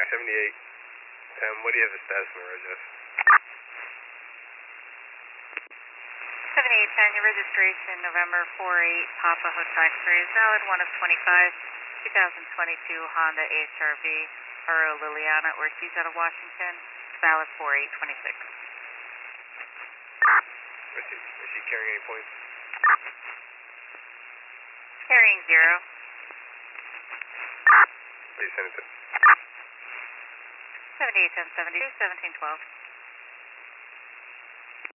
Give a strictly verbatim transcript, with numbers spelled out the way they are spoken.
seventy-eight ten, what do you have the status on the reg of? seventy-eight ten, your registration November four eight Papa Hotel X-ray is valid, one of twenty-five, twenty twenty-two Honda H R V, Aro Liliana Ortiz out of Washington, valid four eight twenty-six. Is she, is she carrying any points? Carrying zero. What do you send it to? seventy-eight ten seventy-two, seventeen twelve.